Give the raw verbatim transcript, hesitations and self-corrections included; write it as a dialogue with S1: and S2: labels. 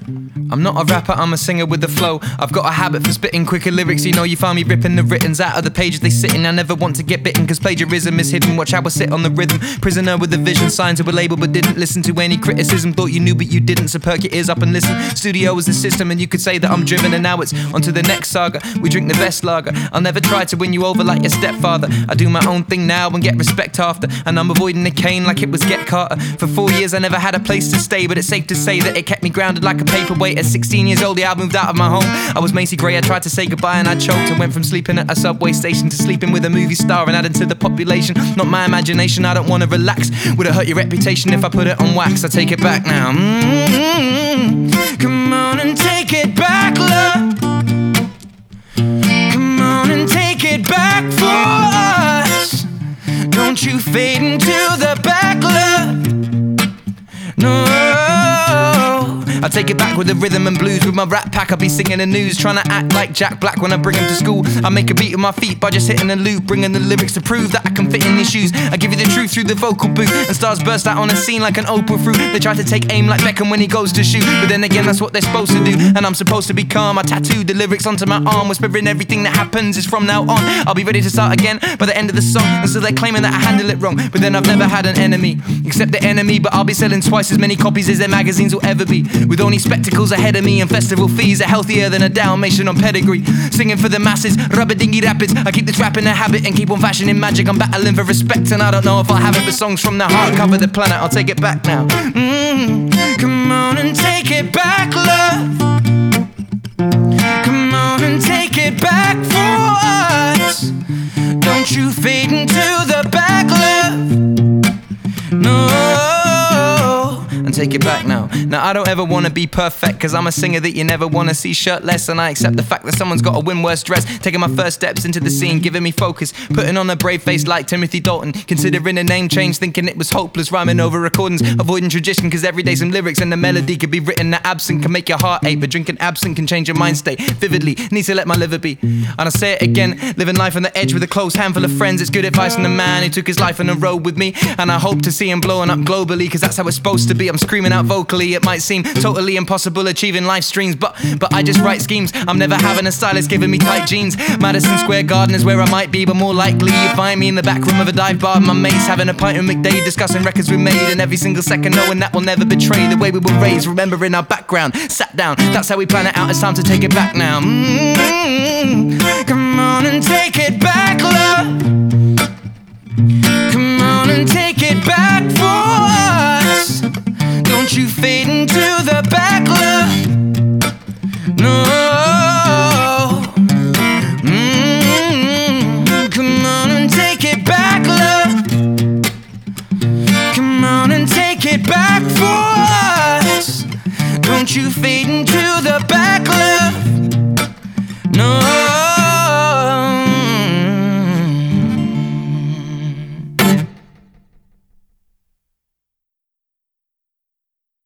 S1: I'm not a rapper, I'm a singer with a flow. I've got a habit for spitting quicker lyrics. You know you find me ripping the writtens out of the pages they sit in. I never want to get bitten, cause plagiarism is hidden. Watch how I sit on the rhythm. Prisoner with a vision, signed to a label but didn't listen to any criticism. Thought you knew but you didn't, so perk your ears up and listen. Studio was the system and you could say that I'm driven. And now it's on to the next saga. We drink the best lager. I'll never try to win you over like your stepfather. I do my own thing now and get respect after. And I'm avoiding the cane like it was Get Carter. For four years I never had a place to stay, but it's safe to say that it kept me grounded like a paperweight. At sixteen years old, yeah, I moved out of my home. I was Macy Gray, I tried to say goodbye and I choked. I went from sleeping at a subway station to sleeping with a movie star and adding to the population. Not my imagination, I don't wanna relax. Would it hurt your reputation if I put it on wax? I take it back now. Mm-hmm. Come on and take it back, love. Come on and take it back for us. Don't you fade into the back, love. No, I take it back with the rhythm and blues. With my rap pack I'll be singing the news, trying to act like Jack Black when I bring him to school. I make a beat with my feet by just hitting a loop, bringing the lyrics to prove that I can fit in these shoes. I give you the truth through the vocal booth, and stars burst out on the scene like an Oprah fruit. They try to take aim like Beckham when he goes to shoot, but then again that's what they're supposed to do, and I'm supposed to be calm. I tattooed the lyrics onto my arm, whispering everything that happens is from now on. I'll be ready to start again by the end of the song, and so they're claiming that I handle it wrong, but then I've never had an enemy except the enemy. But I'll be selling twice as many copies as their magazines will ever be, with only spectacles ahead of me and festival fees are healthier than a Dalmatian on pedigree. Singing for the masses, rubber dingy rapids. I keep this rap in a habit and keep on fashioning magic. I'm battling for respect and I don't know if I'll have it, but songs from the heart cover the planet. I'll take it back now. Mm-hmm. Come on and take it back, love. Come on and take it back for us. Don't you fade into the back, love. No, and take it back now. Now I don't ever wanna be perfect, cause I'm a singer that you never wanna see shirtless. And I accept the fact that someone's gotta win worse dress. Taking my first steps into the scene, giving me focus, putting on a brave face like Timothy Dalton. Considering a name change, thinking it was hopeless. Rhyming over recordings, avoiding tradition, cause every day some lyrics and the melody could be written that absent can make your heart ache. But drinking absent can change your mind state vividly. Need to let my liver be. And I say it again, living life on the edge with a close handful of friends. It's good advice from the man who took his life on the road with me, and I hope to see him blowing up globally, cause that's how it's supposed to be. I'm screaming out vocally, it might seem totally impossible achieving live streams, but but I just write schemes. I'm never having a stylist giving me tight jeans. Madison Square Garden is where I might be, but more likely you find me in the back room of a dive bar. My mates having a pint with McDade, discussing records we made, and every single second knowing that we'll never betray the way we were raised. Remembering our background, sat down, that's how we plan it out. It's time to take it back now. Mm-hmm. Come on and take it back, love. Come on and take it back for us. Don't you fade into the back, love. No. Mm-hmm. Come on and take it back, love. Come on and take it back for us. Don't you fade into the back.